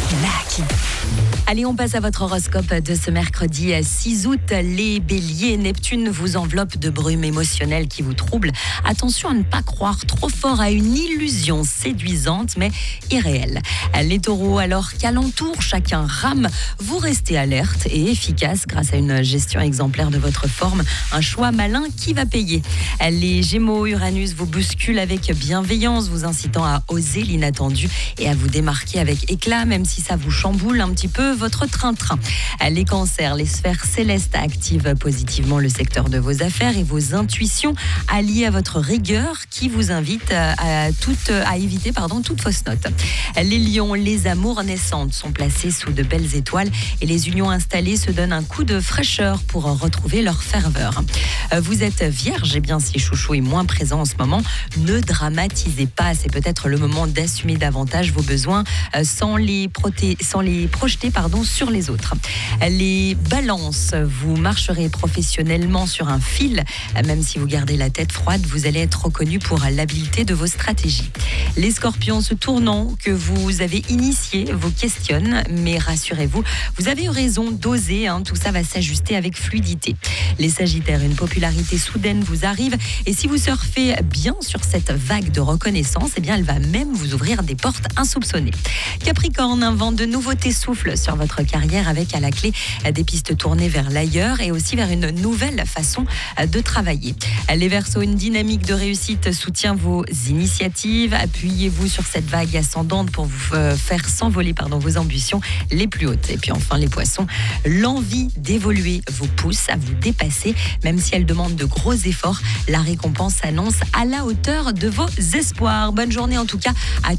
Mac. Allez, on passe à votre horoscope de ce mercredi 6 août. Les béliers, Neptune vous enveloppe de brume émotionnelle qui vous trouble. Attention à ne pas croire trop fort à une illusion séduisante mais irréelle. Les taureaux, alors qu'alentour chacun rame, vous restez alerte et efficace grâce à une gestion exemplaire de votre forme. Un choix malin qui va payer. Les gémeaux, Uranus vous bouscule avec bienveillance, vous incitant à oser l'inattendu et à vous démarquer avec éclat, même si ça vous chamboule un petit peu votre train-train. Les cancers, les sphères célestes activent positivement le secteur de vos affaires et vos intuitions alliées à votre rigueur qui vous invite à éviter toute fausse note. Les lions, les amours naissantes sont placées sous de belles étoiles et les unions installées se donnent un coup de fraîcheur pour retrouver leur ferveur. Vous êtes vierge, et bien si chouchou est moins présent en ce moment, ne dramatisez pas, c'est peut-être le moment d'assumer davantage vos besoins sans les projeter sur les autres. Les balances, vous marcherez professionnellement sur un fil, même si vous gardez la tête froide, vous allez être reconnu pour l'habileté de vos stratégies. Les scorpions, ce tournant que vous avez initié vous questionne, mais rassurez-vous, vous avez eu raison d'oser, tout ça va s'ajuster avec fluidité. Les sagittaires, une popularité soudaine vous arrive et si vous surfez bien sur cette vague de reconnaissance, elle va même vous ouvrir des portes insoupçonnées. Capricorne, un vent de nouveauté souffle sur votre carrière avec à la clé des pistes tournées vers l'ailleurs et aussi vers une nouvelle façon de travailler. Les Verseaux, une dynamique de réussite soutient vos initiatives. Appuyez-vous sur cette vague ascendante pour vous faire s'envoler vos ambitions les plus hautes. Et puis enfin les Poissons, l'envie d'évoluer vous pousse à vous dépasser, même si elle demande de gros efforts. La récompense s'annonce à la hauteur de vos espoirs. Bonne journée en tout cas à